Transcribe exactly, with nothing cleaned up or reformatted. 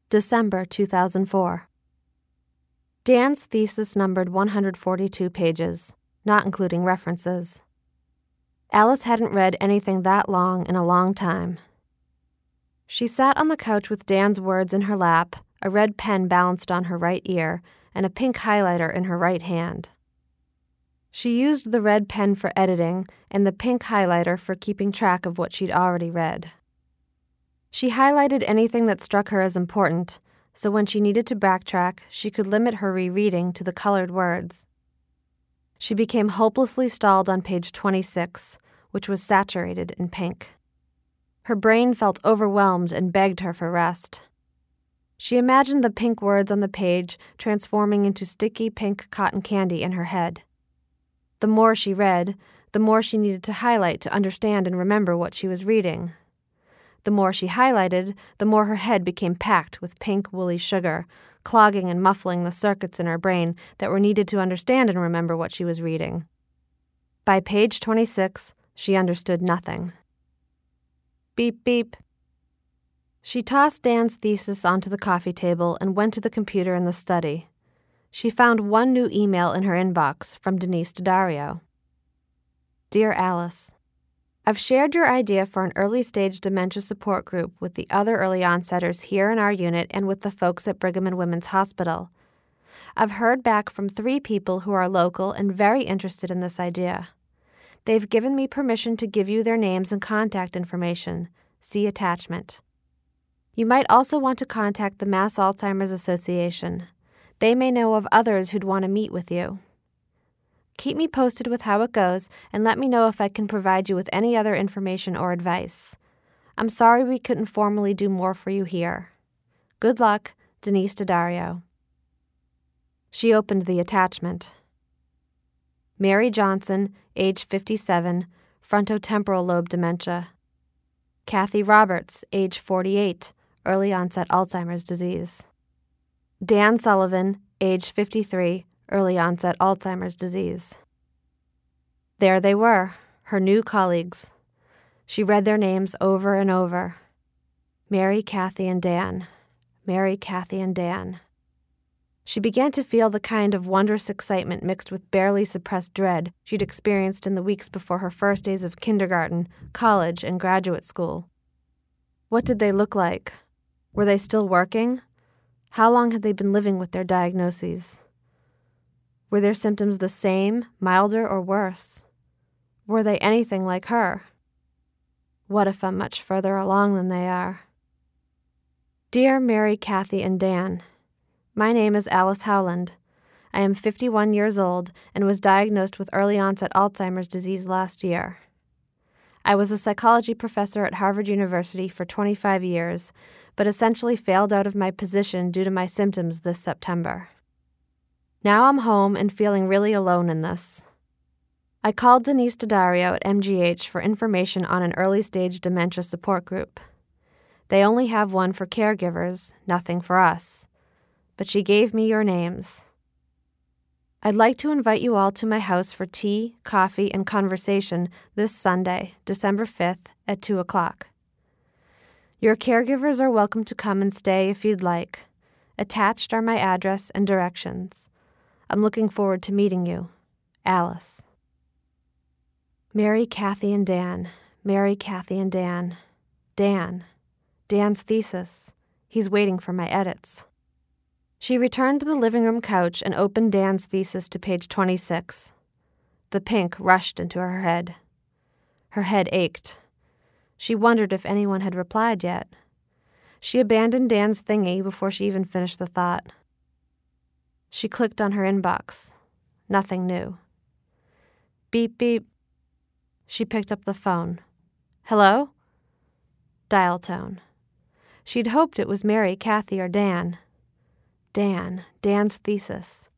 December two thousand four. Dan's thesis numbered one hundred forty-two pages, not including references. Alice hadn't read anything that long in a long time. She sat on the couch with Dan's words in her lap, a red pen balanced on her right ear, and a pink highlighter in her right hand. She used the red pen for editing and the pink highlighter for keeping track of what she'd already read. She highlighted anything that struck her as important, so when she needed to backtrack, she could limit her rereading to the colored words. She became hopelessly stalled on page twenty-six, which was saturated in pink. Her brain felt overwhelmed and begged her for rest. She imagined the pink words on the page transforming into sticky pink cotton candy in her head. The more she read, the more she needed to highlight to understand and remember what she was reading. The more she highlighted, the more her head became packed with pink woolly sugar, clogging and muffling the circuits in her brain that were needed to understand and remember what she was reading. By page twenty-six, she understood nothing. Beep, beep. She tossed Dan's thesis onto the coffee table and went to the computer in the study. She found one new email in her inbox from Denise Daddario. Dear Alice, I've shared your idea for an early-stage dementia support group with the other early onsetters here in our unit and with the folks at Brigham and Women's Hospital. I've heard back from three people who are local and very interested in this idea. They've given me permission to give you their names and contact information. See attachment. You might also want to contact the Mass Alzheimer's Association. They may know of others who'd want to meet with you. Keep me posted with how it goes and let me know if I can provide you with any other information or advice. I'm sorry we couldn't formally do more for you here. Good luck, Denise Daddario. She opened the attachment. Mary Johnson, age fifty-seven, frontotemporal lobe dementia. Kathy Roberts, age forty-eight, early onset Alzheimer's disease. Dan Sullivan, age fifty-three, early onset Alzheimer's disease. There they were, her new colleagues. She read their names over and over. Mary, Kathy, and Dan. Mary, Kathy, and Dan. She began to feel the kind of wondrous excitement mixed with barely suppressed dread she'd experienced in the weeks before her first days of kindergarten, college, and graduate school. What did they look like? Were they still working? How long had they been living with their diagnoses? Were their symptoms the same, milder, or worse? Were they anything like her? What if I'm much further along than they are? Dear Mary, Kathy, and Dan, my name is Alice Howland. I am fifty-one years old and was diagnosed with early-onset Alzheimer's disease last year. I was a psychology professor at Harvard University for twenty-five years, but essentially failed out of my position due to my symptoms this September. Now I'm home and feeling really alone in this. I called Denise Daddario at M G H for information on an early-stage dementia support group. They only have one for caregivers, nothing for us. But she gave me your names. I'd like to invite you all to my house for tea, coffee, and conversation this Sunday, December fifth, at two o'clock. Your caregivers are welcome to come and stay if you'd like. Attached are my address and directions. I'm looking forward to meeting you. Alice. Mary, Kathy, and Dan. Mary, Kathy, and Dan. Dan. Dan's thesis. He's waiting for my edits. She returned to the living room couch and opened Dan's thesis to page twenty-six. The pink rushed into her head. Her head ached. She wondered if anyone had replied yet. She abandoned Dan's thingy before she even finished the thought. She clicked on her inbox. Nothing new. Beep, beep. She picked up the phone. Hello? Dial tone. She'd hoped it was Mary, Kathy, or Dan. Dan. Dan's thesis.